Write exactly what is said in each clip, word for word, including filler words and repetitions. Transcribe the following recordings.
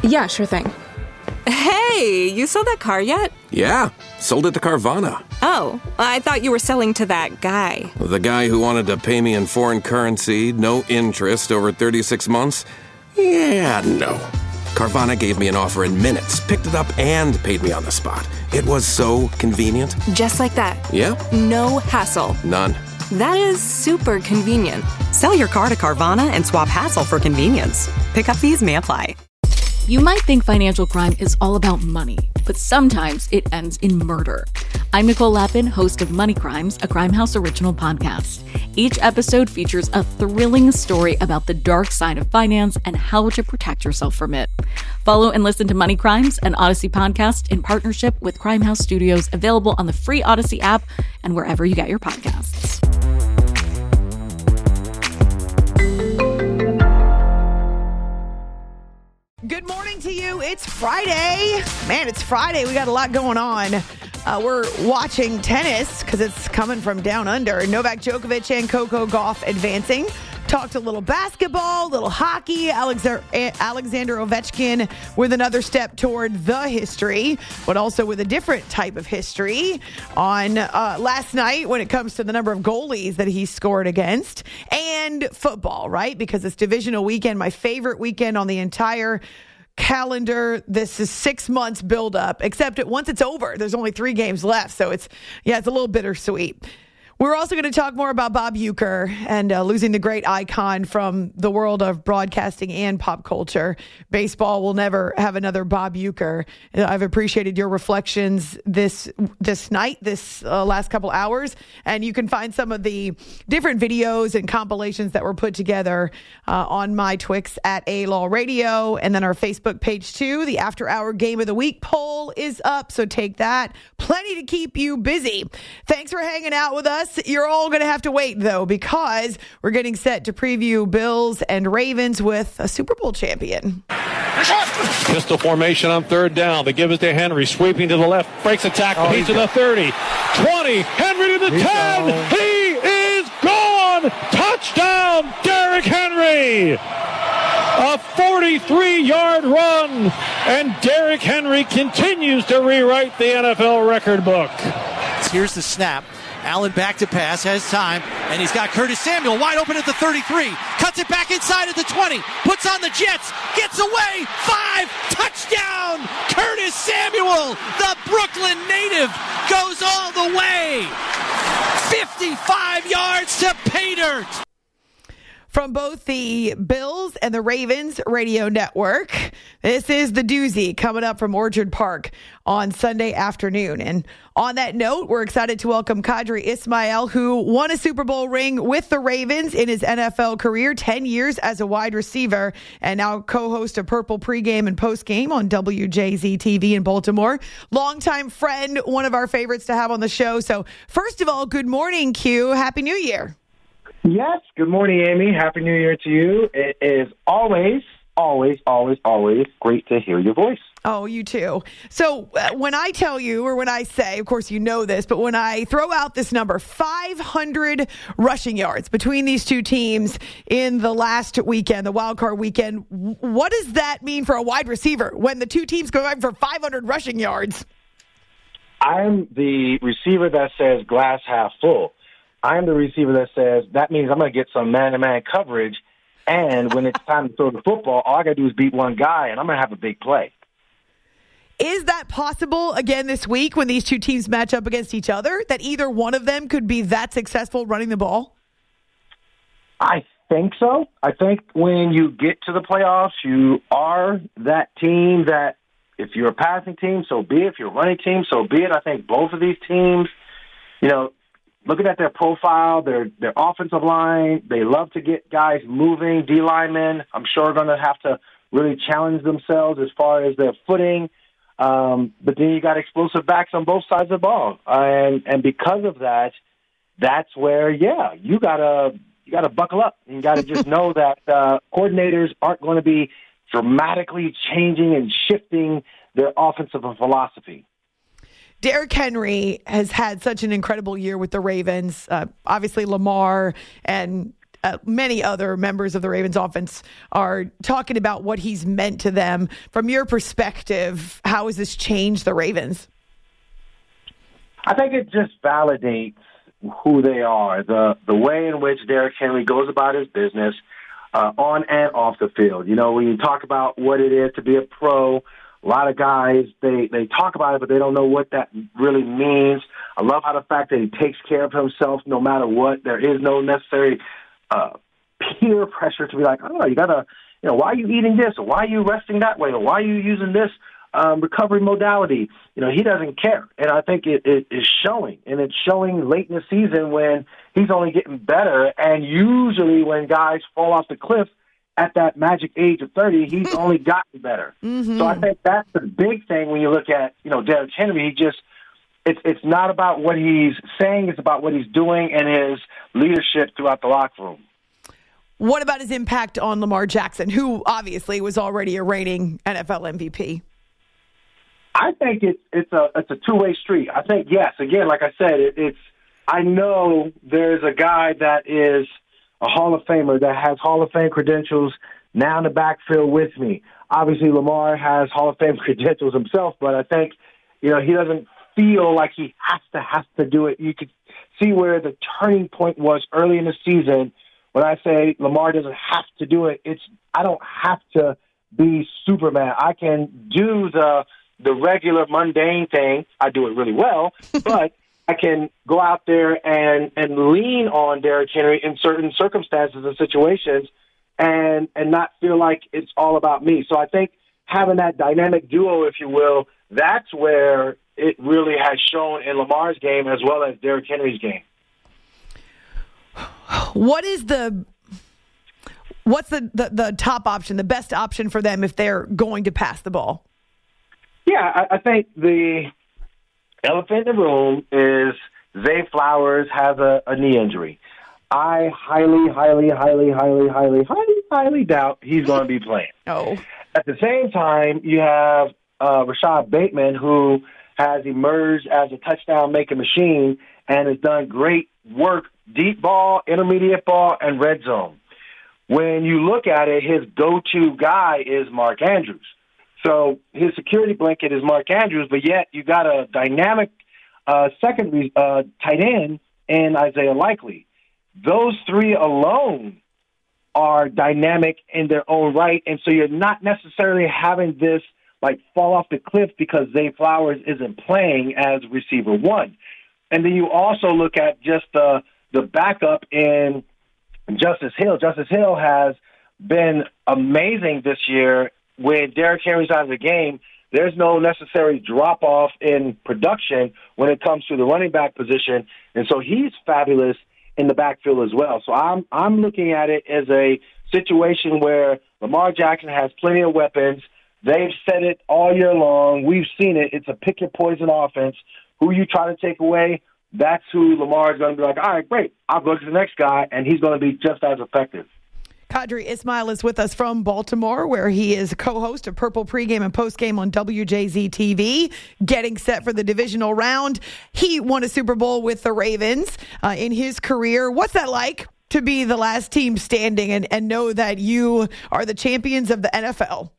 Yeah, sure thing. Hey, you sold that car yet? Yeah, sold it to Carvana. Oh, I thought you were selling to that guy. The guy who wanted to pay me in foreign currency, no interest, over thirty-six months? Yeah, no. Carvana gave me an offer in minutes, picked it up, and paid me on the spot. It was so convenient. Just like that. Yeah. No hassle. None. That is super convenient. Sell your car to Carvana and swap hassle for convenience. Pickup fees may apply. You might think financial crime is all about money, but sometimes it ends in murder. I'm Nicole Lappin, host of Money Crimes, a Crimehouse original podcast. Each episode features a thrilling story about the dark side of finance and how to protect yourself from it. Follow and listen to Money Crimes, an Odyssey podcast in partnership with Crimehouse Studios, available on the free Odyssey app and wherever you get your podcasts. Good morning to you. It's Friday. Man, it's Friday. We got a lot going on. Uh, we're watching tennis because it's coming from down under. Novak Djokovic and Coco Gauff advancing. Talked a little basketball, little hockey. Alexander, Alexander Ovechkin with another step toward the history, but also with a different type of history on uh, last night when it comes to the number of goalies that he scored against, and football, right? Because it's divisional weekend, my favorite weekend on the entire calendar. This is six months build up, except that once it's over, there's only three games left. So it's, yeah, it's a little bittersweet. We're also going to talk more about Bob Uecker and uh, losing the great icon from the world of broadcasting and pop culture. Baseball will never have another Bob Uecker. I've appreciated your reflections this this night, this uh, last couple hours, and you can find some of the different videos and compilations that were put together uh, on my Twix at A Law Radio, and then our Facebook page too. The After Hour Game of the Week poll is up, so take that. Plenty to keep you busy. Thanks for hanging out with us. You're all going to have to wait, though, because we're getting set to preview Bills and Ravens with a Super Bowl champion. Pistol formation on third down. They give it to Henry, sweeping to the left, breaks a tackle, oh, he's to the thirty, twenty, Henry to the he's ten. Gone. He is gone. Touchdown, Derrick Henry. A forty-three-yard run, and Derrick Henry continues to rewrite the N F L record book. Here's the snap. Allen back to pass, has time, and he's got Curtis Samuel wide open at the thirty-three. Cuts it back inside at the twenty. Puts on the Jets. Gets away. Five. Touchdown. Curtis Samuel, the Brooklyn native, goes all the way. fifty-five yards to pay dirt. From both the Bills and the Ravens radio network, this is the doozy coming up from Orchard Park on Sunday afternoon. And on that note, we're excited to welcome Qadry Ismail, who won a Super Bowl ring with the Ravens in his N F L career, ten years as a wide receiver, and now co-host of Purple pregame and postgame on W J Z T V in Baltimore. Longtime friend, one of our favorites to have on the show. So first of all, good morning, Q. Happy New Year. Yes. Good morning, Amy. Happy New Year to you. It is always, always, always, always great to hear your voice. Oh, you too. So uh, when I tell you, or when I say, of course you know this, but when I throw out this number, five hundred rushing yards between these two teams in the last weekend, the wild card weekend, what does that mean for a wide receiver when the two teams go out for five hundred rushing yards? I'm the receiver that says glass half full. I'm the receiver that says, that means I'm going to get some man-to-man coverage, and when it's time to throw the football, all I got to do is beat one guy, and I'm going to have a big play. Is that possible again this week when these two teams match up against each other, that either one of them could be that successful running the ball? I think so. I think when you get to the playoffs, you are that team that, if you're a passing team, so be it. If you're a running team, so be it. I think both of these teams, you know, looking at their profile, their their offensive line, they love to get guys moving, D linemen, I'm sure are going to have to really challenge themselves as far as their footing. Um, but then you got explosive backs on both sides of the ball. Uh, and, and because of that, that's where, yeah, you got to you gotta buckle up. You got to just know that uh, coordinators aren't going to be dramatically changing and shifting their offensive philosophy. Derrick Henry has had such an incredible year with the Ravens. Uh, obviously, Lamar and uh, many other members of the Ravens offense are talking about what he's meant to them. From your perspective, how has this changed the Ravens? I think it just validates who they are, the the way in which Derrick Henry goes about his business uh, on and off the field. You know, when you talk about what it is to be a pro, a lot of guys, they, they talk about it, but they don't know what that really means. I love how the fact that he takes care of himself no matter what. There is no necessary uh, peer pressure to be like, oh, you got to, you know, why are you eating this? Or why are you resting that way? Or why are you using this um, recovery modality? You know, he doesn't care. And I think it, it is showing. And it's showing late in the season when he's only getting better. And usually when guys fall off the cliff, at that magic age of thirty, he's only gotten better. Mm-hmm. So I think that's the big thing when you look at, you know, Derrick Henry. He just, it's it's not about what he's saying, it's about what he's doing and his leadership throughout the locker room. What about his impact on Lamar Jackson, who obviously was already a reigning N F L M V P? I think it's it's a it's a two-way street. I think, yes, again, like I said, it, it's I know there's a guy that is a Hall of Famer that has Hall of Fame credentials now in the backfield with me. Obviously, Lamar has Hall of Fame credentials himself, but I think, you know, he doesn't feel like he has to has to do it. You could see where the turning point was early in the season when I say Lamar doesn't have to do it. It's I don't have to be Superman. I can do the the regular mundane thing. I do it really well, but I can go out there and, and lean on Derrick Henry in certain circumstances and situations and and not feel like it's all about me. So I think having that dynamic duo, if you will, that's where it really has shown in Lamar's game as well as Derrick Henry's game. What is the what's the, the, the top option, the best option for them if they're going to pass the ball? Yeah, I, I think the elephant in the room is Zay Flowers has a, a knee injury. I highly, highly, highly, highly, highly, highly, highly doubt he's going to be playing. Oh. At the same time, you have uh, Rashad Bateman, who has emerged as a touchdown-making machine and has done great work, deep ball, intermediate ball, and red zone. When you look at it, his go-to guy is Mark Andrews. So his security blanket is Mark Andrews, but yet you got a dynamic uh, second uh, tight end in Isaiah Likely. Those three alone are dynamic in their own right, and so you're not necessarily having this like fall off the cliff because Zay Flowers isn't playing as receiver one. And then you also look at just the the backup in Justice Hill. Justice Hill has been amazing this year. When Derrick Henry's out of the game, there's no necessary drop-off in production when it comes to the running back position, and so he's fabulous in the backfield as well. So I'm I'm looking at it as a situation where Lamar Jackson has plenty of weapons. They've said it all year long. We've seen it. It's a pick-your-poison offense. Who you try to take away, that's who Lamar is going to be like, all right, great, I'll go to the next guy, and he's going to be just as effective. Qadry Ismail is with us from Baltimore, where he is co-host of Purple Pregame and Postgame on W J Z T V, getting set for the divisional round. He won a Super Bowl with the Ravens uh, in his career. What's that like to be the last team standing and, and know that you are the champions of the N F L?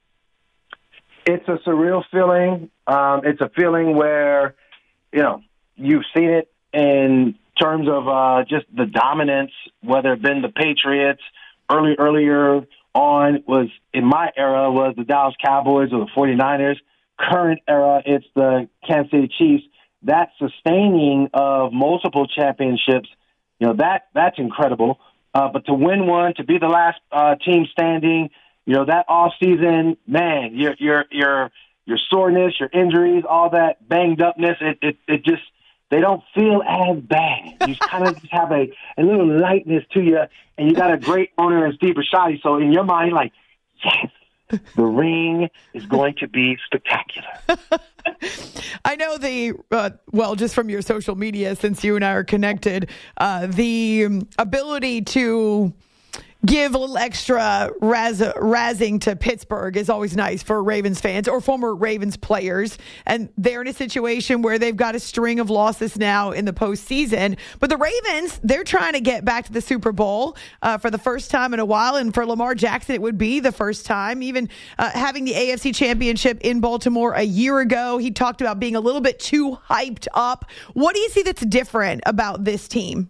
It's a surreal feeling. Um, it's a feeling where, you know, you've seen it in terms of uh, just the dominance, whether it been the Patriots, Early, earlier on was, in my era, was the Dallas Cowboys or the forty-niners. Current era, it's the Kansas City Chiefs. That sustaining of multiple championships, you know, that that's incredible. Uh, but to win one, to be the last uh, team standing, you know, that off season, man, your your your your soreness, your injuries, all that banged upness, it it, it just they don't feel as bad. You kind of just have a, a little lightness to you, and you got a great owner in Steve Bisciotti. So in your mind, like, yes, the ring is going to be spectacular. I know the, uh, well, just from your social media, since you and I are connected, uh, the ability to give a little extra raz- razzing to Pittsburgh is always nice for Ravens fans or former Ravens players. And they're in a situation where they've got a string of losses now in the postseason. But the Ravens, they're trying to get back to the Super Bowl uh, for the first time in a while. And for Lamar Jackson, it would be the first time. Even uh, having the A F C Championship in Baltimore a year ago, he talked about being a little bit too hyped up. What do you see that's different about this team?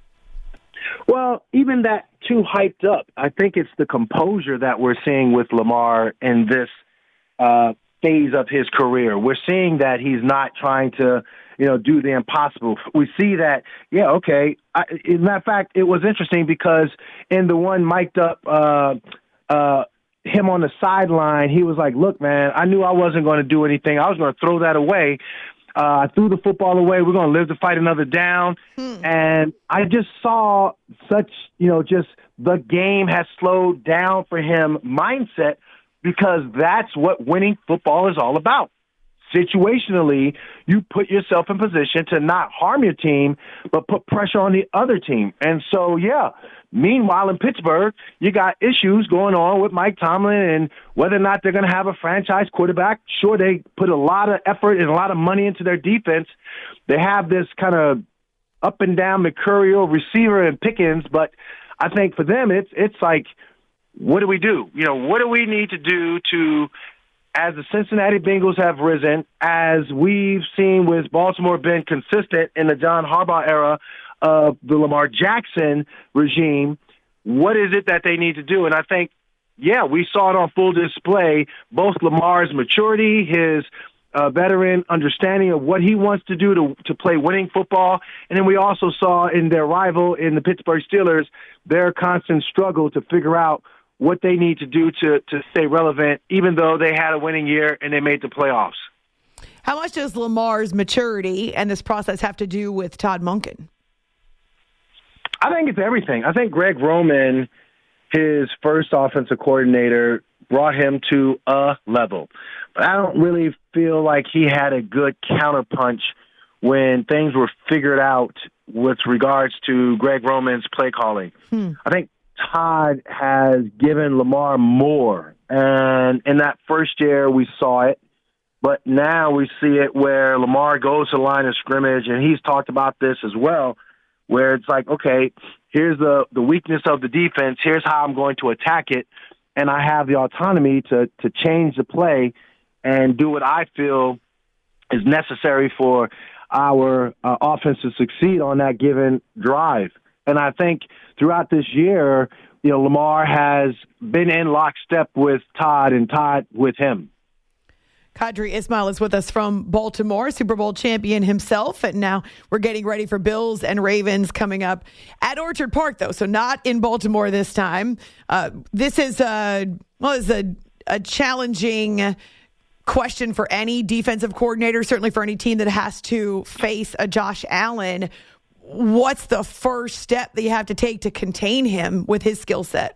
Well, even that too hyped up, I think it's the composure that we're seeing with Lamar in this uh, phase of his career. We're seeing that he's not trying to, you know, do the impossible. We see that, yeah, okay. I, in that fact, it was interesting because in the one mic'd up uh, uh, him on the sideline, he was like, look, man, I knew I wasn't going to do anything. I was going to throw that away. Uh, I threw the football away. We're going to live to fight another down. Hmm. And I just saw such, you know, just the game has slowed down for him mindset, because that's what winning football is all about. Situationally, you put yourself in position to not harm your team, but put pressure on the other team. And so, yeah, meanwhile in Pittsburgh, you got issues going on with Mike Tomlin and whether or not they're going to have a franchise quarterback. Sure, they put a lot of effort and a lot of money into their defense. They have this kind of up and down mercurial receiver and Pickens, but I think for them, it's it's like, what do we do? You know, what do we need to do to, as the Cincinnati Bengals have risen, as we've seen with Baltimore been consistent in the John Harbaugh era of the Lamar Jackson regime, what is it that they need to do? And I think, yeah, we saw it on full display, both Lamar's maturity, his uh, veteran understanding of what he wants to do to, to play winning football, and then we also saw in their rival in the Pittsburgh Steelers, their constant struggle to figure out what they need to do to, to stay relevant, even though they had a winning year and they made the playoffs. How much does Lamar's maturity and this process have to do with Todd Monken? I think it's everything. I think Greg Roman, his first offensive coordinator, brought him to a level. But I don't really feel like he had a good counterpunch when things were figured out with regards to Greg Roman's play calling. Hmm. I think Todd has given Lamar more. And in that first year, we saw it. But now we see it where Lamar goes to the line of scrimmage, and he's talked about this as well, where it's like, okay, here's the, the weakness of the defense. Here's how I'm going to attack it. And I have the autonomy to, to change the play and do what I feel is necessary for our uh, offense to succeed on that given drive. And I think throughout this year, you know, Lamar has been in lockstep with Todd and Todd with him. Qadry Ismail is with us from Baltimore, Super Bowl champion himself. And now we're getting ready for Bills and Ravens coming up at Orchard Park, though. So not in Baltimore this time. Uh, this is, a, well, is a, a challenging question for any defensive coordinator, certainly for any team that has to face a Josh Allen. What's the first step that you have to take to contain him with his skill set?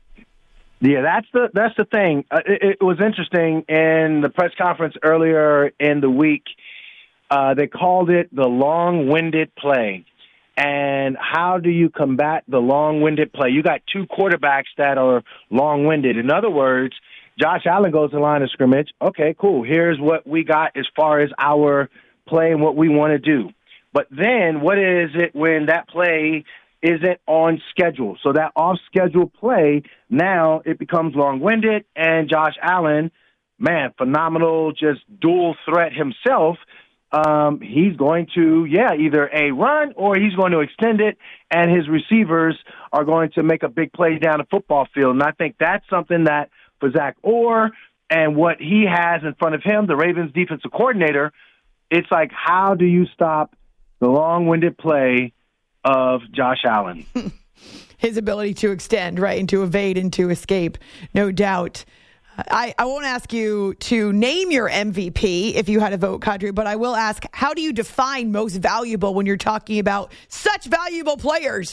Yeah, that's the that's the thing. Uh, it, it was interesting in the press conference earlier in the week. Uh, they called it the long-winded play. And how do you combat the long-winded play? You got two quarterbacks that are long-winded. In other words, Josh Allen goes to the line of scrimmage. Okay, cool. Here's what we got as far as our play and what we want to do. But then what is it when that play isn't on schedule? So that off-schedule play, now it becomes long-winded, and Josh Allen, man, phenomenal, just dual threat himself. Um, he's going to, yeah, either a run or he's going to extend it, and his receivers are going to make a big play down the football field. And I think that's something that for Zach Orr and what he has in front of him, the Ravens defensive coordinator, it's like, how do you stop the long-winded play of Josh Allen? His ability to extend, right, and to evade and to escape, no doubt. I, I won't ask you to name your M V P if you had a vote, Qadry, but I will ask, how do you define most valuable when you're talking about such valuable players?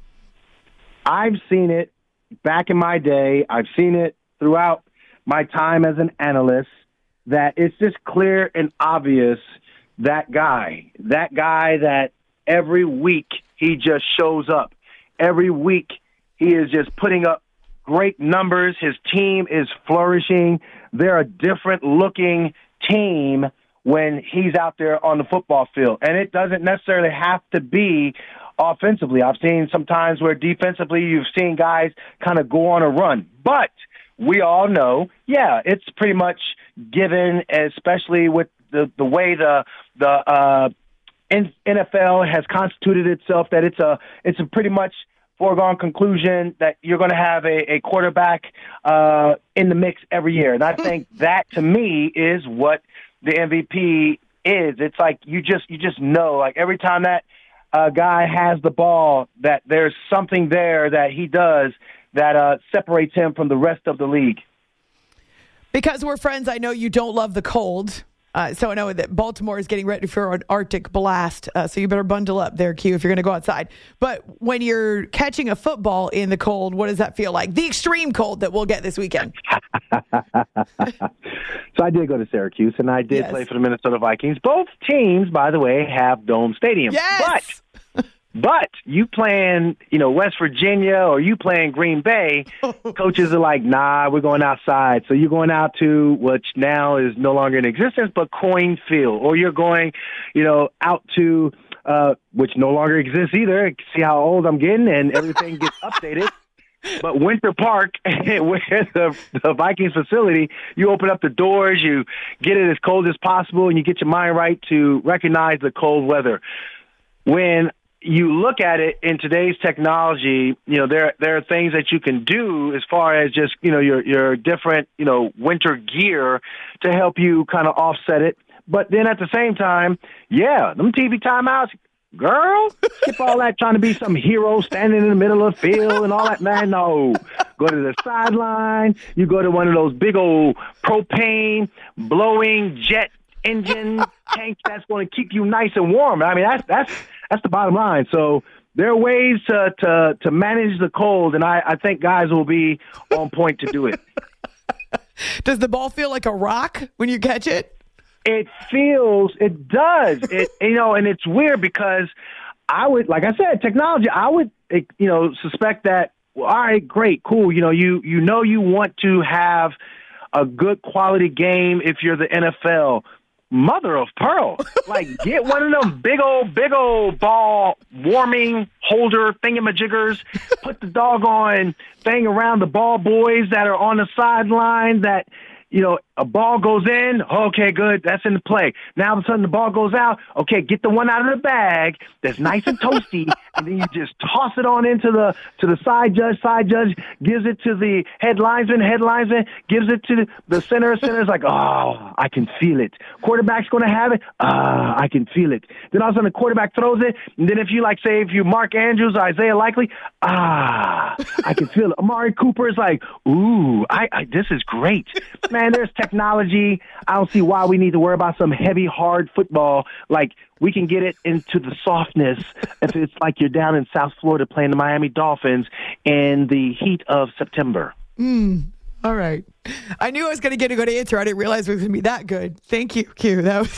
I've seen it back in my day. I've seen it throughout my time as an analyst, that it's just clear and obvious that guy, that guy that every week he just shows up. Every week He is just putting up great numbers. His team is flourishing. They're a different-looking team when he's out there on the football field. And it doesn't necessarily have to be offensively. I've seen sometimes where defensively you've seen guys kind of go on a run. But we all know, yeah, it's pretty much given, especially with the, the way the the uh, N F L has constituted itself, that it's a it's a pretty much foregone conclusion that you're going to have a, a quarterback uh, in the mix every year. And I think that, to me, is what the M V P is. It's like you just you just know, like every time that uh, guy has the ball, that there's something there that he does that uh, separates him from the rest of the league. Because we're friends, I know you don't love the cold. Uh, so I know that Baltimore is getting ready for an Arctic blast. Uh, so you better bundle up there, Q, if you're going to go outside. But when you're catching a football in the cold, what does that feel like? The extreme cold that we'll get this weekend. So I did go to Syracuse, and I did yes. play for the Minnesota Vikings. Both teams, by the way, have dome stadiums. Yes! But, but you playing, you know, West Virginia or you playing Green Bay, coaches are like, nah, we're going outside. So you're going out to, which now is no longer in existence, but Coin Field. Or you're going, you know, out to, uh, which no longer exists either. See how old I'm getting, and everything gets updated. But Winter Park, where the, the Vikings facility, you open up the doors, you get it as cold as possible, and you get your mind right to recognize the cold weather. When you look at it in today's technology, you know, there there are things that you can do as far as just, you know, your your different, you know, winter gear to help you kind of offset it. But then at the same time, yeah, them T V timeouts, girl, skip all that trying to be some hero standing in the middle of the field and all that. Man, no. Go to the sideline. You go to one of those big old propane blowing jet engine tanks that's going to keep you nice and warm. I mean, that's that's that's the bottom line. So there are ways to to, to manage the cold, and I, I think guys will be on point to do it. Does the ball feel like a rock when you catch it? It feels, it does. It, you know, and it's weird because I would, like I said, technology, I would, you know, suspect that, well, all right, great, cool. You know, you, you know, you want to have a good quality game if you're the N F L. Mother of pearl. Like, get one of them big old, big old ball warming holder thingamajiggers. Put the doggone thing around the ball boys that are on the sideline that, you know, a ball goes in, okay, good, that's in the play. Now all of a sudden the ball goes out, okay, get the one out of the bag that's nice and toasty, and then you just toss it on into the to the side judge. Side judge gives it to the head linesman. Head linesman gives it to the center. Center's like, oh, I can feel it. Quarterback's going to have it. Ah, I can feel it. Then all of a sudden the quarterback throws it, and then if you, like, say, if you Mark Andrews or Isaiah Likely, ah, I can feel it. Amari Cooper is like, ooh, I, I this is great. Man, there's technology. I don't see why we need to worry about some heavy, hard football. Like, we can get it into the softness if it's like you're down in South Florida playing the Miami Dolphins in the heat of September. Mm, all right. I knew I was going to get a good answer. I didn't realize it was going to be that good. Thank you, Q. That was...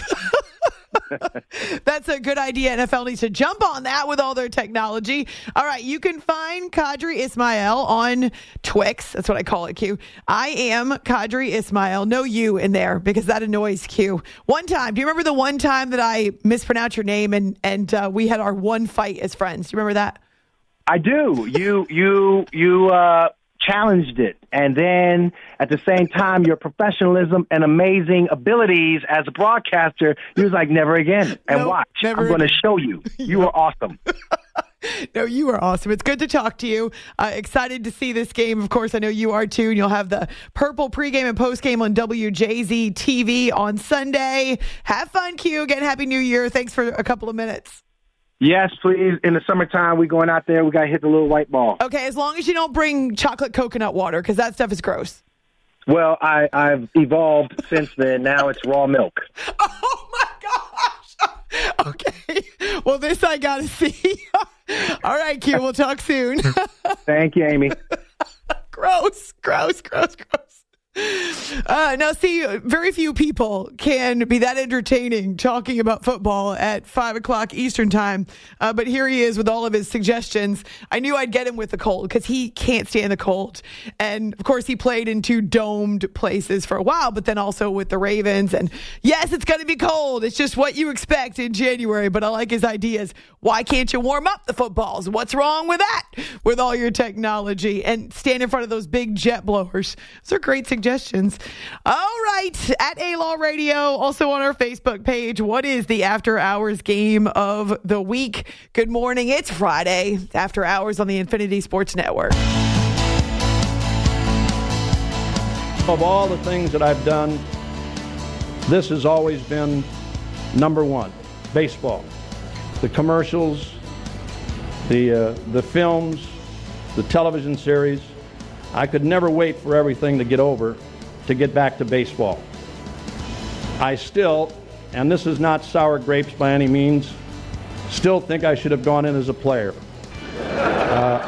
That's a good idea. N F L needs to jump on that with all their technology. All right, you can find Qadry Ismail on Twix. That's what I call it, Q. I am Qadry Ismail. No you in there because that annoys Q. One time, do you remember the one time that I mispronounced your name and and uh, we had our one fight as friends? Do you remember that? I do. You you you uh, challenged it, and then at the same time, your professionalism and amazing abilities as a broadcaster, you was like, never again. And no, watch, I'm going to show you. You were awesome. No, you are awesome. It's good to talk to you. Uh, excited to see this game. Of course, I know you are too. And you'll have the Purple pregame and postgame on W J Z T V on Sunday. Have fun, Q. Again, Happy New Year. Thanks for a couple of minutes. Yes, please. In the summertime, we going out there. We got to hit the little white ball. Okay, as long as you don't bring chocolate coconut water, because that stuff is gross. Well, I, I've evolved since then. Now it's raw milk. Oh, my gosh. Okay. Well, this I got to see. All right, Q. We'll talk soon. Thank you, Amy. Gross, gross, gross, gross. Uh, now, see, very few people can be that entertaining talking about football at five o'clock Eastern time. Uh, but here he is with all of his suggestions. I knew I'd get him with the cold because he can't stand the cold. And, of course, he played in two domed places for a while, but then also with the Ravens. And, yes, it's going to be cold. It's just what you expect in January. But I like his ideas. Why can't you warm up the footballs? What's wrong with that? With all your technology and stand in front of those big jet blowers. Those are great suggestions. Suggestions. All right. At A-Law Radio, also on our Facebook page, what is the After Hours game of the week? Good morning. It's Friday. It's After Hours on the Infinity Sports Network. Of all the things that I've done, this has always been number one, baseball. The commercials, the uh, the films, the television series. I could never wait for everything to get over to get back to baseball. I still, and this is not sour grapes by any means, still think I should have gone in as a player. Uh,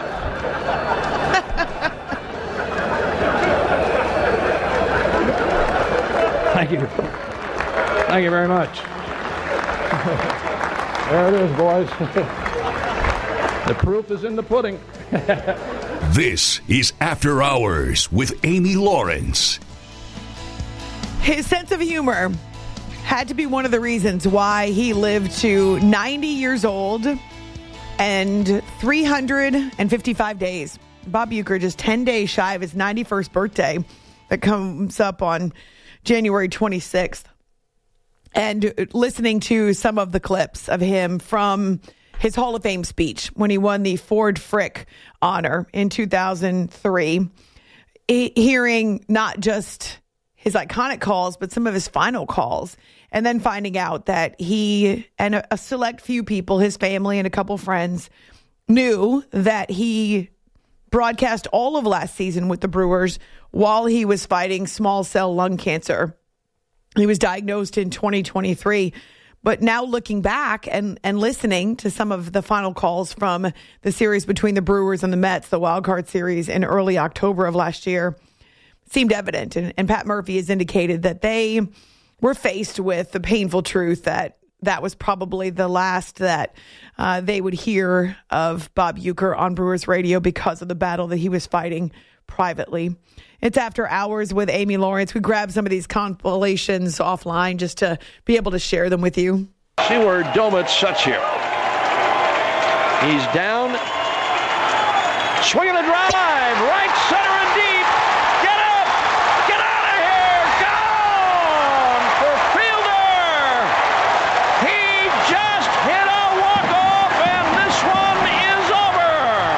thank you. Thank you very much. There it is, boys. The proof is in the pudding. This is After Hours with Amy Lawrence. His sense of humor had to be one of the reasons why he lived to ninety years old and three hundred fifty-five days. Bob Uecker just ten days shy of his ninety-first birthday that comes up on January twenty-sixth. And listening to some of the clips of him from his Hall of Fame speech when he won the Ford Frick honor in two thousand three, hearing not just his iconic calls, but some of his final calls, and then finding out that he and a, a select few people, his family and a couple friends, knew that he broadcast all of last season with the Brewers while he was fighting small cell lung cancer. He was diagnosed in twenty twenty-three. But now looking back and, and listening to some of the final calls from the series between the Brewers and the Mets, the wild card series in early October of last year, seemed evident. And, and Pat Murphy has indicated that they were faced with the painful truth that that was probably the last that uh, they would hear of Bob Uecker on Brewers radio because of the battle that he was fighting privately. It's After Hours with Amy Lawrence. We grabbed some of these compilations offline just to be able to share them with you. See where Domit sits here. He's down. Swinging a drive. Right center and deep. Get up. Get out of here. Gone for Fielder. He just hit a walk-off, and this one is over.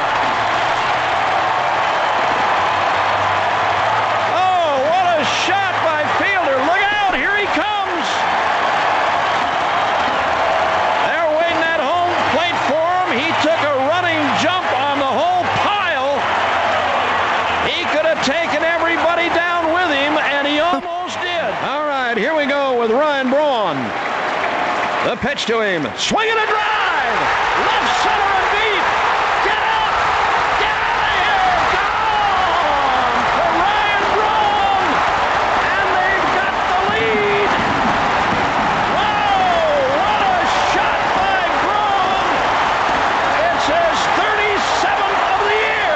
Oh, what a shot by Fielder. Look out. Here he comes. They're waiting at home plate for him. He took a running jump on the whole pile. He could have taken everybody down with him, and he almost did. All right, here we go with Ryan Braun. The pitch to him. Swinging a drive. Left center and deep. Get up. Get out of here. Gone for Ryan Braun. And they've got the lead. Whoa, what a shot by Braun. It's his thirty-seventh of the year.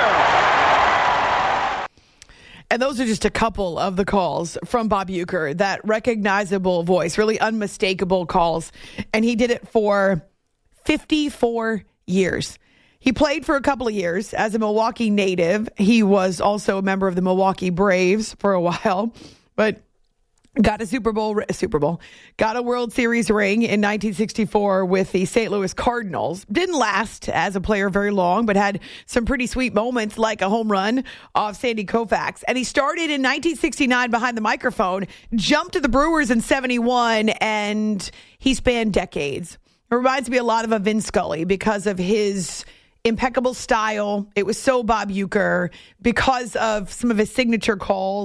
And those are just a couple of the calls from Bob Uecker, that recognizable voice, really unmistakable calls. And he did it for fifty-four years. He played for a couple of years as a Milwaukee native. He was also a member of the Milwaukee Braves for a while, but got a Super Bowl, a Super Bowl, got a World Series ring in nineteen sixty-four with the Saint Louis Cardinals. Didn't last as a player very long, but had some pretty sweet moments like a home run off Sandy Koufax. And he started in nineteen sixty-nine behind the microphone, jumped to the Brewers in seventy-one, and he spanned decades. It reminds me a lot of a Vin Scully because of his impeccable style. It was so Bob Uecker because of some of his signature calls.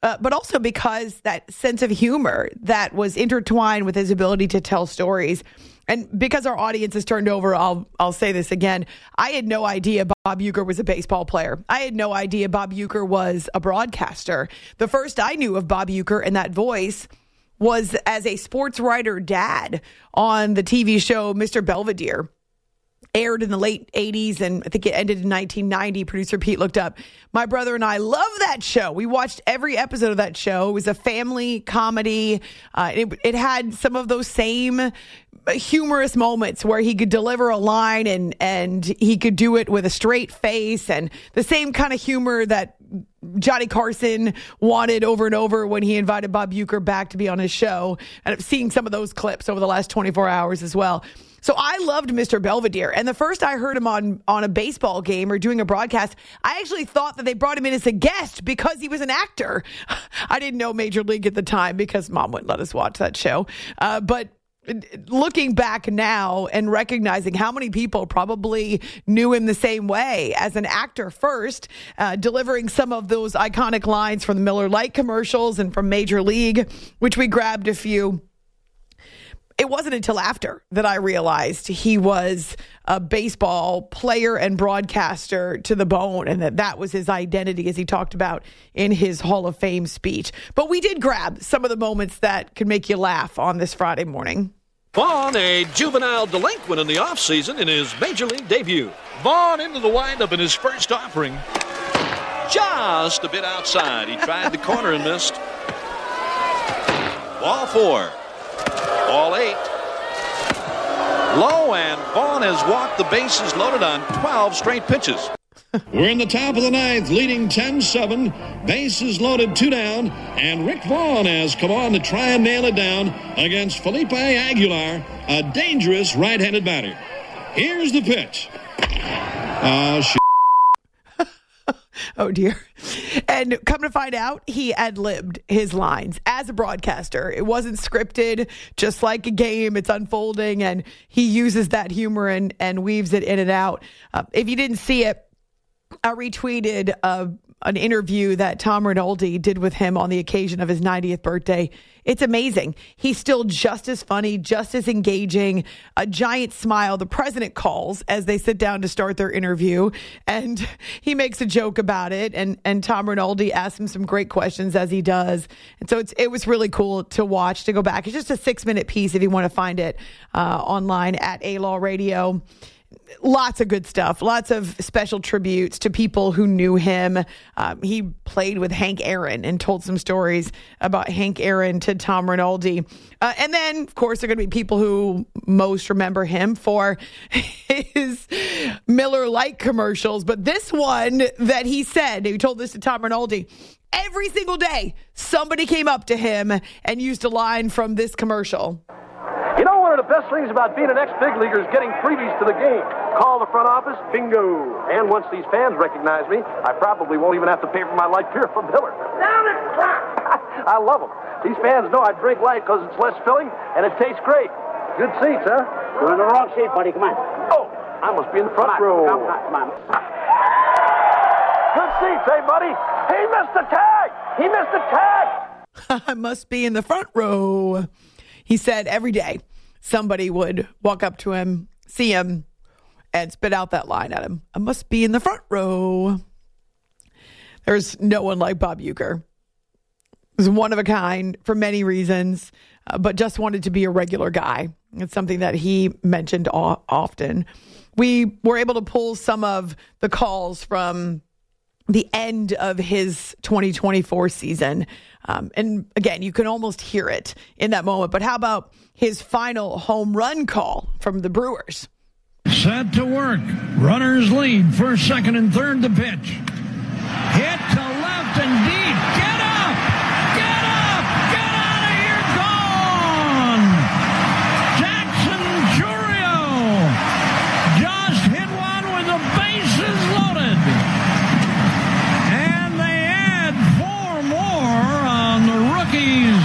uh, but also because that sense of humor that was intertwined with his ability to tell stories. And because our audience has turned over, I'll I'll say this again. I had no idea Bob Uecker was a baseball player. I had no idea Bob Uecker was a broadcaster. The first I knew of Bob Uecker and that voice was as a sports writer dad on the T V show Mister Belvedere. Aired in the late eighties, and I think it ended in nineteen ninety. Producer Pete looked up. My brother and I love that show. We watched every episode of that show. It was a family comedy. Uh, it, it had some of those same humorous moments where he could deliver a line and and he could do it with a straight face, and the same kind of humor that Johnny Carson wanted over and over when he invited Bob Uecker back to be on his show. And I've seen some of those clips over the last twenty-four hours as well. So I loved Mister Belvedere. And the first I heard him on, on a baseball game or doing a broadcast, I actually thought that they brought him in as a guest because he was an actor. I didn't know Major League at the time because Mom wouldn't let us watch that show. Uh, but looking back now and recognizing how many people probably knew him the same way as an actor first, uh, delivering some of those iconic lines from the Miller Lite commercials and from Major League, which we grabbed a few. It wasn't until after that I realized he was a baseball player and broadcaster to the bone, and that that was his identity, as he talked about in his Hall of Fame speech. But we did grab some of the moments that could make you laugh on this Friday morning. Vaughn, a juvenile delinquent in the offseason in his Major League debut. Vaughn into the windup in his first offering. Just a bit outside. He tried the corner and missed. Ball four. Ball eight. Low, and Vaughn has walked the bases loaded on twelve straight pitches. We're in the top of the ninth, leading ten seven. Bases loaded, two down. And Rick Vaughn has come on to try and nail it down against Felipe Aguilar, a dangerous right-handed batter. Here's the pitch. Oh, shit. Oh, dear. And come to find out, he ad-libbed his lines as a broadcaster. It wasn't scripted, just like a game. It's unfolding, and he uses that humor and, and weaves it in and out. Uh, if you didn't see it, I retweeted uh, an interview that Tom Rinaldi did with him on the occasion of his ninetieth birthday. It's amazing. He's still just as funny, just as engaging, a giant smile. The president calls as they sit down to start their interview, and he makes a joke about it. And, and Tom Rinaldi asks him some great questions as he does. And so it's, it was really cool to watch, to go back. It's just a six minute piece if you want to find it uh, online at A-Law Radio. Lots of good stuff. Lots of special tributes to people who knew him. Um, he played with Hank Aaron and told some stories about Hank Aaron to Tom Rinaldi. Uh, and then, of course, there are going to be people who most remember him for his Miller Lite commercials. But this one that he said, he told this to Tom Rinaldi, every single day, somebody came up to him and used a line from this commercial. You know, one of the best things about being an ex-big leaguer is getting freebies to the game. Call the front office, bingo. And once these fans recognize me, I probably won't even have to pay for my light beer from Miller. Down it! I love them. These fans know I drink light because it's less filling and it tastes great. Good seats, huh? You're in the wrong seat, buddy. Come on. Oh, I must be in the front come row. On, come on, come on. Good seats, hey, buddy. He missed the tag. He missed the tag. I must be in the front row. He said every day somebody would walk up to him, see him, and spit out that line at him. I must be in the front row. There's no one like Bob Uecker. He was one of a kind for many reasons, uh, but just wanted to be a regular guy. It's something that he mentioned o- often. We were able to pull some of the calls from the end of his twenty twenty-four season. Um, and again, you can almost hear it in that moment. But how about his final home run call from the Brewers? Set to work. Runners lead. First, second, and third to pitch. Hit to left and deep. Get up! Get up! Get out of here! Gone! Jackson Chourio just hit one with the bases loaded. And they add four more on the rookies.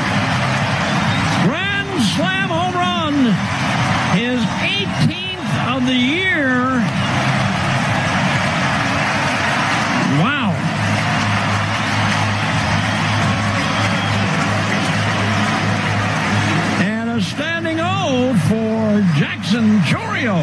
Grand slam home run. His eighteenth of the year. Wow. Jackson Chourio.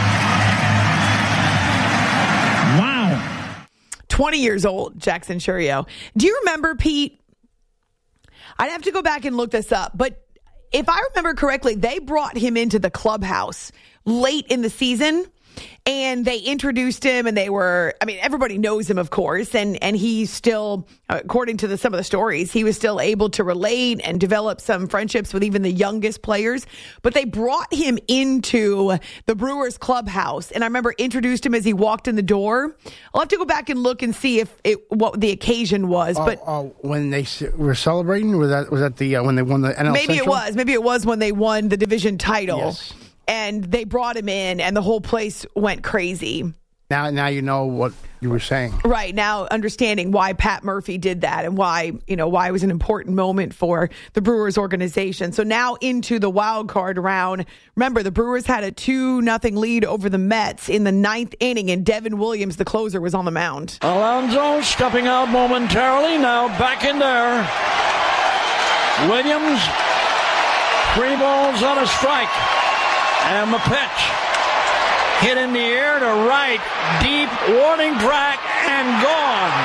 Wow. twenty years old, Jackson Chourio. Do you remember, Pete? I'd have to go back and look this up, but if I remember correctly, they brought him into the clubhouse late in the season, and they introduced him, and they were, I mean, everybody knows him, of course, and, and he's still, according to the, some of the stories, he was still able to relate and develop some friendships with even the youngest players, but they brought him into the Brewers clubhouse, and I remember introduced him as he walked in the door. I'll have to go back and look and see if it, what the occasion was, uh, but uh, when they were celebrating, was that was that the uh, when they won the N L maybe Central? it was, maybe it was when they won the division title. Yes. And they brought him in, and the whole place went crazy. Now, now you know what you were saying. Right, now understanding why Pat Murphy did that and why, you know, why it was an important moment for the Brewers organization. So now into the wild card round. Remember, the Brewers had a two nothing lead over the Mets in the ninth inning, and Devin Williams, the closer, was on the mound. Alonso stepping out momentarily, now back in there. Williams, three balls on a strike. And the pitch hit in the air to right, deep, warning track, and gone.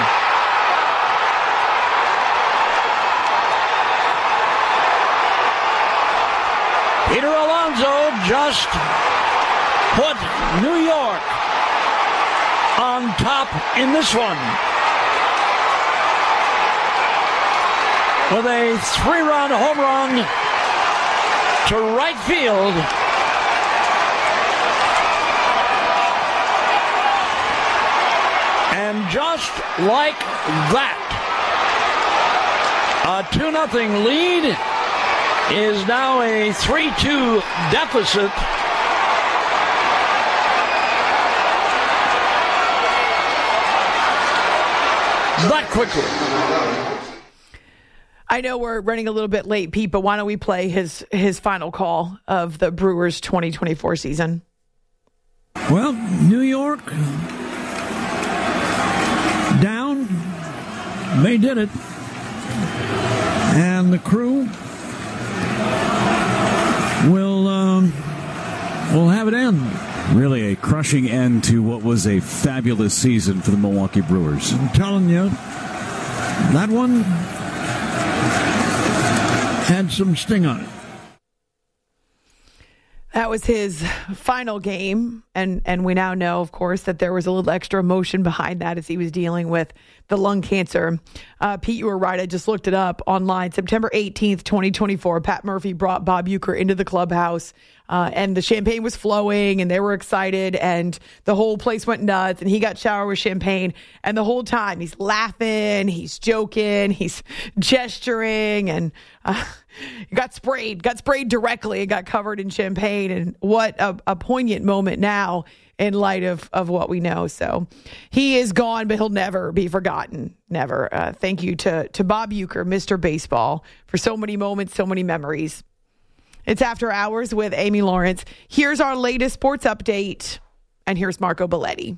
Peter Alonso just put New York on top in this one with a three-run home run to right field. And just like that, a two nothing lead is now a three two deficit. That quickly. I know we're running a little bit late, Pete, but why don't we play his, his final call of the Brewers twenty twenty-four season? Well, New York down. They did it. And the crew will um, will have it end. Really a crushing end to what was a fabulous season for the Milwaukee Brewers. I'm telling you, that one had some sting on it. That was his final game, and, and we now know, of course, that there was a little extra emotion behind that as he was dealing with the lung cancer. Uh, Pete, you were right. I just looked it up online. September eighteenth, twenty twenty-four, Pat Murphy brought Bob Uecker into the clubhouse, uh, and the champagne was flowing, and they were excited, and the whole place went nuts, and he got showered with champagne, and the whole time he's laughing, he's joking, he's gesturing, and uh, got sprayed, got sprayed directly, and got covered in champagne, and what a, a poignant moment now in light of, of what we know. So he is gone, but he'll never be forgotten. Never. Uh, thank you to, to Bob Uecker, Mister Baseball, for so many moments, so many memories. It's After Hours with Amy Lawrence. Here's our latest sports update, and here's Marco Belletti.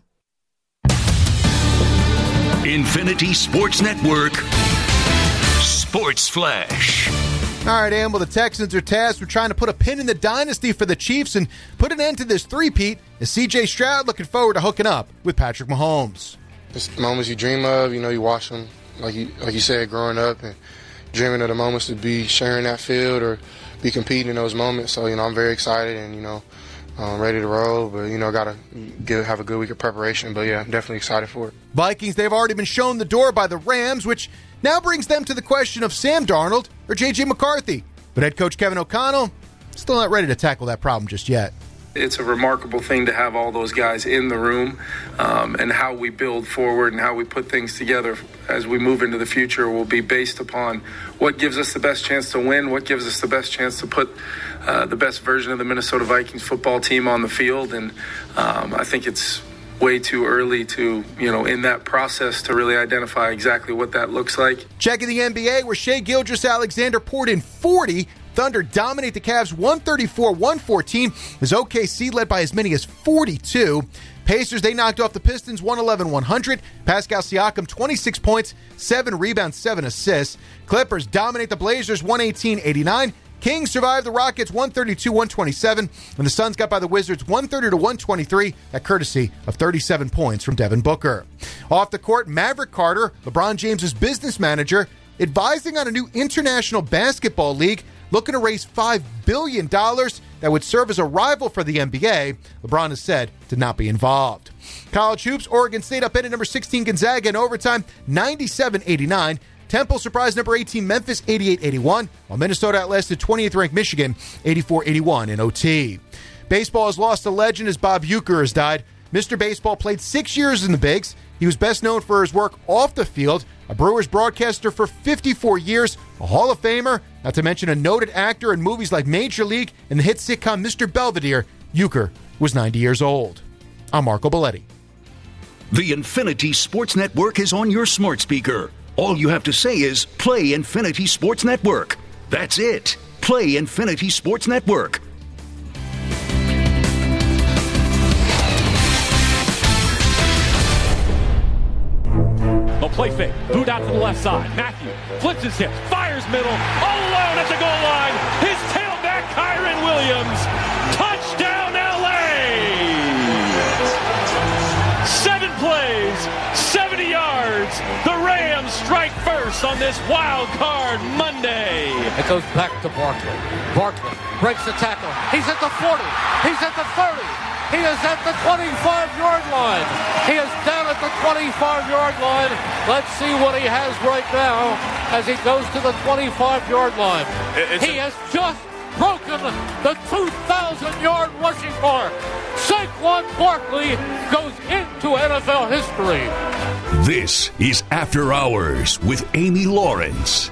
Infinity Sports Network, Sports Flash. All right, Am, well, the Texans are tasked with trying to put a pin in the dynasty for the Chiefs and put an end to this three-peat, as C J Stroud looking forward to hooking up with Patrick Mahomes. It's the moments you dream of. You know, you watch them, like you, like you said, growing up, and dreaming of the moments to be sharing that field or be competing in those moments. So, you know, I'm very excited and, you know, um, ready to roll. But, you know, got to get have a good week of preparation. But, yeah, I'm definitely excited for it. Vikings, they've already been shown the door by the Rams, which now brings them to the question of Sam Darnold or J J McCarthy. But head coach Kevin O'Connell still not ready to tackle that problem just yet. It's a remarkable thing to have all those guys in the room, um, and how we build forward and how we put things together as we move into the future will be based upon what gives us the best chance to win, what gives us the best chance to put uh, the best version of the Minnesota Vikings football team on the field. And um, I think it's way too early to, you know, in that process to really identify exactly what that looks like. Checking the N B A, where Shai Gilgeous-Alexander poured in forty. Thunder dominate the Cavs one thirty-four one fourteen as O K C led by as many as forty-two. Pacers, they knocked off the Pistons one eleven one hundred. Pascal Siakam, twenty-six points, seven rebounds, seven assists. Clippers dominate the Blazers one eighteen eighty-nine. Kings survived the Rockets one thirty-two to one twenty-seven, and the Suns got by the Wizards one thirty to one twenty-three, at courtesy of thirty-seven points from Devin Booker. Off the court, Maverick Carter, LeBron James' business manager, advising on a new international basketball league looking to raise five billion dollars that would serve as a rival for the N B A. LeBron has said to not be involved. College hoops, Oregon State upended number sixteen Gonzaga in overtime, ninety-seven eighty-nine. Temple surprised number eighteen Memphis, eighty-eight eighty-one, while Minnesota outlasted twentieth-ranked Michigan, eighty-four eighty-one in O T. Baseball has lost a legend as Bob Uecker has died. Mister Baseball played six years in the Bigs. He was best known for his work off the field, a Brewers broadcaster for fifty-four years, a Hall of Famer, not to mention a noted actor in movies like Major League and the hit sitcom Mister Belvedere. Uecker was ninety years old. I'm Marco Belletti. The Infinity Sports Network is on your smart speaker. All you have to say is, play Infinity Sports Network. That's it. Play Infinity Sports Network. A play fake. Boot out to the left side. Matthew flips his hips, fires middle, all alone at the goal line. His tailback, Kyron Williams. Touchdown, L A! Seven plays, seventy yards. The Rams strike first on this wild card Monday. It goes back to Barkley. Barkley breaks the tackle. He's at the forty. He's at the thirty. He is at the twenty-five-yard line. He is down at the twenty-five-yard line. Let's see what he has right now as he goes to the twenty-five-yard line. It's he a- has just broken the two thousand-yard rushing mark. Saquon Barkley goes into N F L history. This is After Hours with Amy Lawrence.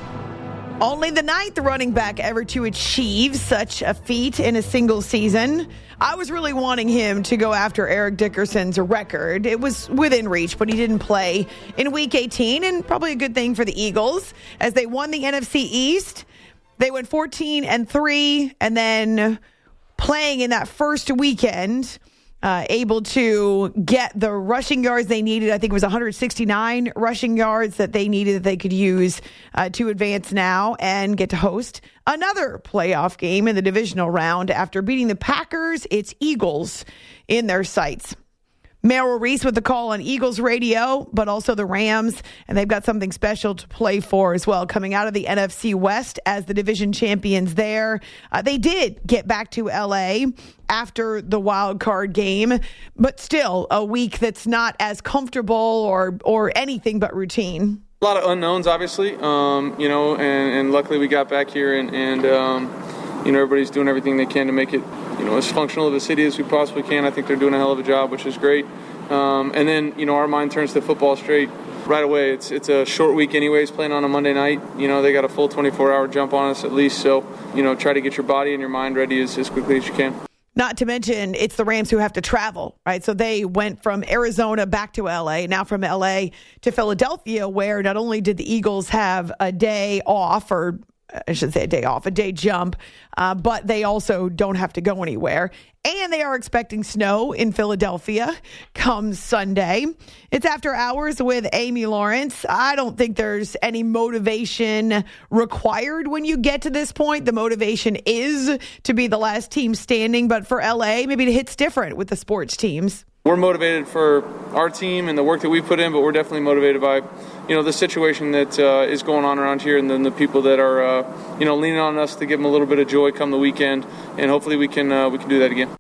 Only the ninth running back ever to achieve such a feat in a single season. I was really wanting him to go after Eric Dickerson's record. It was within reach, but he didn't play in Week eighteen, and probably a good thing for the Eagles as they won the N F C East. They went fourteen and three, and then playing in that first weekend, uh, able to get the rushing yards they needed. I think it was one hundred sixty-nine rushing yards that they needed that they could use uh, to advance now and get to host another playoff game in the divisional round after beating the Packers. It's Eagles in their sights. Merrill Reese with the call on Eagles radio, but also the Rams, and they've got something special to play for as well, coming out of the N F C West as the division champions there. Uh, they did get back to L A after the wild card game, but still a week that's not as comfortable or or anything but routine. A lot of unknowns, obviously, um, you know, and, and luckily we got back here, and, and um, you know, everybody's doing everything they can to make it, you know, as functional of a city as we possibly can. I think they're doing a hell of a job, which is great. Um, and then, you know, our mind turns to football straight right away. It's it's a short week anyways, playing on a Monday night. You know, they got a full twenty-four hour jump on us at least. So, you know, try to get your body and your mind ready as, as quickly as you can. Not to mention, it's the Rams who have to travel, right? So they went from Arizona back to L A, now from L A to Philadelphia, where not only did the Eagles have a day off, or I should say a day off, a day jump, uh, but they also don't have to go anywhere. And they are expecting snow in Philadelphia come Sunday. It's After Hours with Amy Lawrence. I don't think there's any motivation required when you get to this point. The motivation is to be the last team standing, but for L A, maybe it hits different with the sports teams. We're motivated for our team and the work that we put in, but we're definitely motivated by, you know, the situation that uh, is going on around here, and then the people that are, uh, you know, leaning on us to give them a little bit of joy come the weekend, and hopefully we can uh, we can do that again.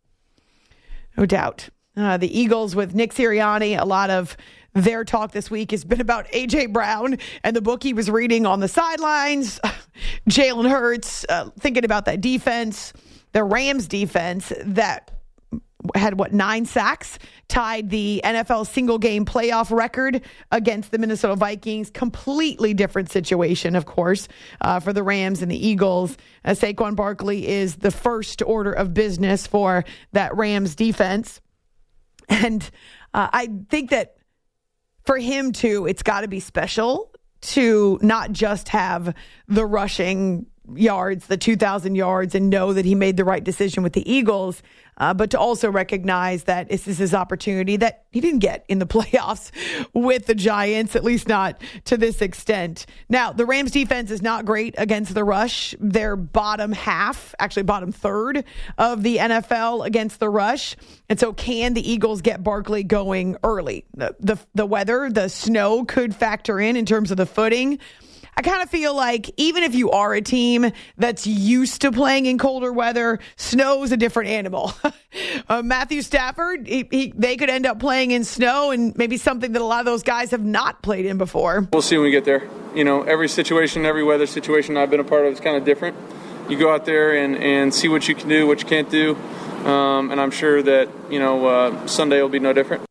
No doubt. Uh, the Eagles with Nick Sirianni, a lot of their talk this week has been about A J Brown and the book he was reading on the sidelines. Jalen Hurts, uh, thinking about that defense, the Rams defense that had, what, nine sacks, tied the N F L single-game playoff record against the Minnesota Vikings. Completely different situation, of course, uh, for the Rams and the Eagles. Uh, Saquon Barkley is the first order of business for that Rams defense. And uh, I think that for him, too, it's got to be special to not just have the rushing yards, the two thousand yards, and know that he made the right decision with the Eagles, uh, but to also recognize that this is his opportunity that he didn't get in the playoffs with the Giants, at least not to this extent. Now, the Rams defense is not great against the rush. They're bottom half, actually bottom third of the N F L against the rush. And so can the Eagles get Barkley going early? The, the, the weather, the snow could factor in in terms of the footing. I kind of feel like even if you are a team that's used to playing in colder weather, snow's a different animal. uh, Matthew Stafford, he, he, they could end up playing in snow, and maybe something that a lot of those guys have not played in before. We'll see when we get there. You know, every situation, every weather situation I've been a part of is kind of different. You go out there and, and see what you can do, what you can't do, um, and I'm sure that, you know, uh, Sunday will be no different.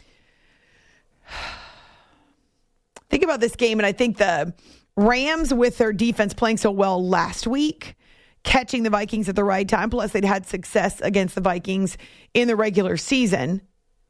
Think about this game, and I think the Rams, with their defense playing so well last week, catching the Vikings at the right time, plus they'd had success against the Vikings in the regular season.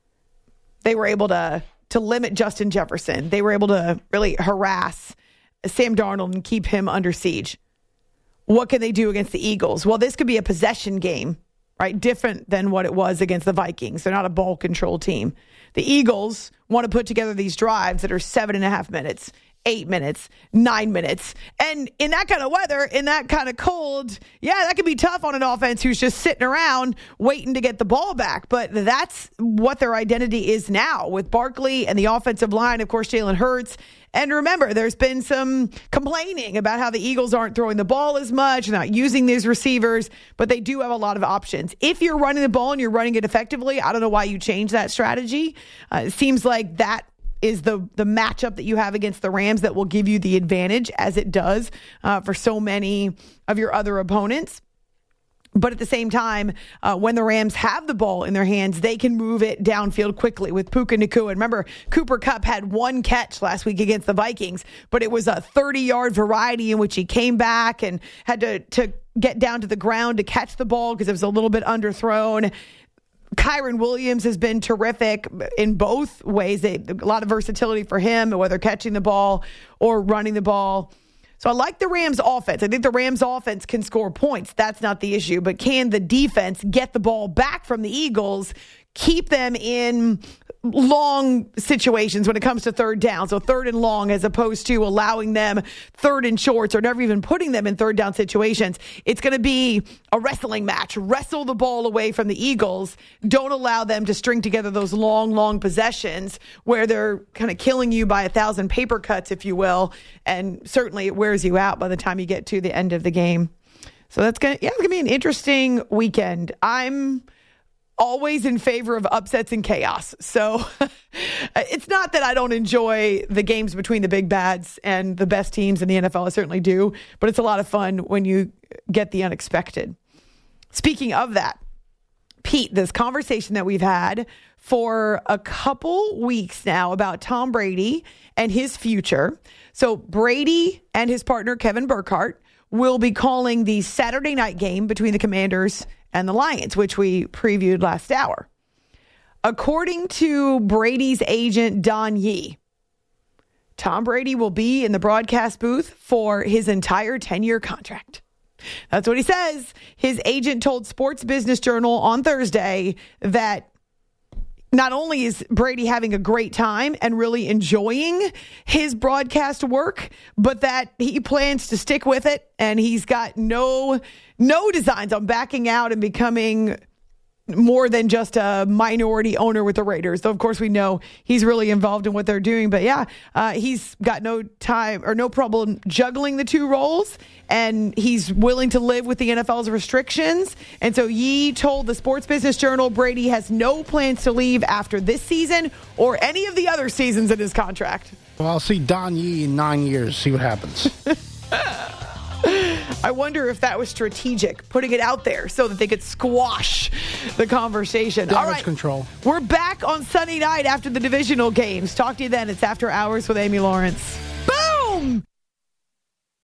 They were able to, to limit Justin Jefferson. They were able to really harass Sam Darnold and keep him under siege. What can they do against the Eagles? Well, this could be a possession game, right? Different than what it was against the Vikings. They're not a ball control team. The Eagles want to put together these drives that are seven and a half minutes, eight minutes, nine minutes. And in that kind of weather, in that kind of cold, yeah, that could be tough on an offense who's just sitting around waiting to get the ball back. But that's what their identity is now with Barkley and the offensive line, of course, Jalen Hurts. And remember, there's been some complaining about how the Eagles aren't throwing the ball as much, not using these receivers, but they do have a lot of options. If you're running the ball and you're running it effectively, I don't know why you change that strategy. Uh, it seems like that is the the matchup that you have against the Rams that will give you the advantage, as it does uh, for so many of your other opponents. But at the same time, uh, when the Rams have the ball in their hands, they can move it downfield quickly with Puka Nacua. And remember, Cooper Kupp had one catch last week against the Vikings, but it was a thirty-yard variety in which he came back and had to, to get down to the ground to catch the ball because it was a little bit underthrown. Kyren Williams has been terrific in both ways. They, a lot of versatility for him, whether catching the ball or running the ball. So I like the Rams offense. I think the Rams offense can score points. That's not the issue. But can the defense get the ball back from the Eagles, keep them in long situations when it comes to third down? So third and long, as opposed to allowing them third and shorts or never even putting them in third down situations. It's going to be a wrestling match. Wrestle the ball away from the Eagles. Don't allow them to string together those long, long possessions where they're kind of killing you by a thousand paper cuts, if you will. And certainly it wears you out by the time you get to the end of the game. So that's going to, yeah, it's going to be an interesting weekend. I'm always in favor of upsets and chaos. So it's not that I don't enjoy the games between the big bads and the best teams in the N F L. I certainly do. But it's a lot of fun when you get the unexpected. Speaking of that, Pete, this conversation that we've had for a couple weeks now about Tom Brady and his future. So Brady and his partner, Kevin Burkhardt, will be calling the Saturday night game between the Commanders and the Lions, which we previewed last hour. According to Brady's agent, Don Yee, Tom Brady will be in the broadcast booth for his entire ten-year contract. That's what he says. His agent told Sports Business Journal on Thursday that not only is Brady having a great time and really enjoying his broadcast work, but that he plans to stick with it, and he's got no no designs on backing out and becoming more than just a minority owner with the Raiders. Though, of course, we know he's really involved in what they're doing. But yeah, uh, he's got no time or no problem juggling the two roles, and he's willing to live with the N F L's restrictions. And so Yee told the Sports Business Journal Brady has no plans to leave after this season or any of the other seasons in his contract. Well, I'll see Don Yee in nine years, see what happens. I wonder if that was strategic, putting it out there so that they could squash the conversation. Damage All right, control. We're back on Sunday night after the divisional games. Talk to you then. It's After Hours with Amy Lawrence.